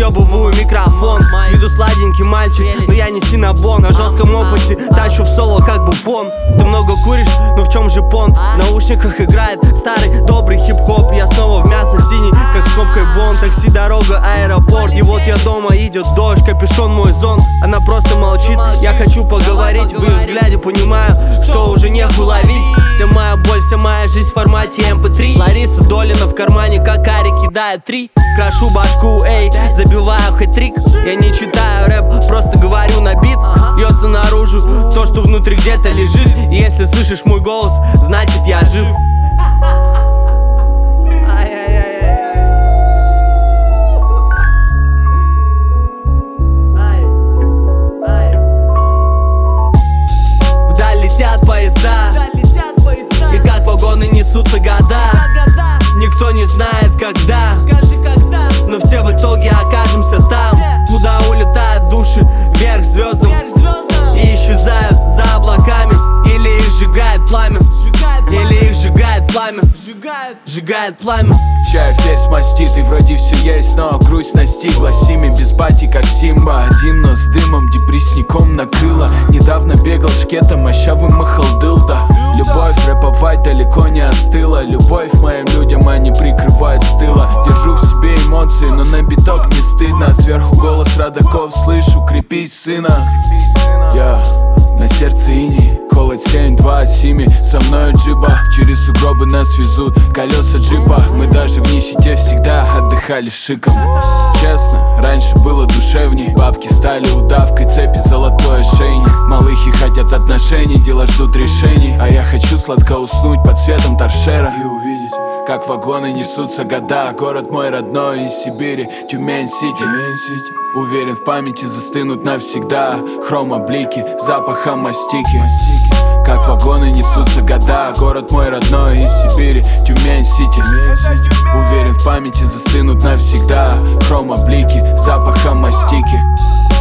разъебываю микрофон. С виду сладенький мальчик, но я не синабон. На жестком опыте тащу в соло как буфон. Ты много куришь, но в чем же понт? В наушниках играет старый добрый хип-хоп. Я снова в мясо синий, как с кнопкой бон. Такси, дорога, аэропорт. И вот я дома, идет дождь, капюшон мой зон. Она просто молчит, я хочу поговорить. В ее взгляде понимаю, что уже нехуй ловить. Вся моя боль, вся моя жизнь в формате MP3. Лариса Долина в кармане, как Ари кидает 3. Крашу башку, эй, забиваю хэт-трик. Я не читаю рэп, просто говорю на бит. Льется наружу то, что внутри где-то лежит. И если слышишь мой голос, значит я жив. Вдаль летят поезда, и как вагоны несутся года. Никто не знает когда, но все в итоге окажемся там, куда улетают души вверх звездам и исчезают за облаками. Или их сжигает пламя, или их сжигает пламя, сжигает пламя. Чай, ферзь мастит, и вроде все есть, но грусть настигла. Сими без бати, как Симба. Один нос с дымом, депрессником накрыло. Недавно бегал шкетом, аща вымахал дылда. Любовь рэповать далеко не остыла. Любовь моим людям, они прикрывают с тыла. Держу в себе эмоции, но на биток не стыдно. Сверху голос родаков слышу, крепись, сына. На сердце иней, холод 7-2 Сими. Со мною джиба, через сугробы нас везут колеса джипа. Мы даже в нищете всегда отдыхали шиком. Честно, раньше было душевней. Бабки стали удавкой, цепи золотой ошейник. Малыхи хотят отношений, дела ждут решений. А я хочу сладко уснуть под светом торшера и увидеть, как вагоны несутся года. Город мой родной из Сибири, Тюмень-Сити. Уверен, в памяти застынут навсегда хрома-блики, запаха мастики. Как вагоны несутся года. Город мой родной из Сибири, Тюмень-Сити. Уверен, в памяти застынут навсегда хрома-блики, запаха мастики.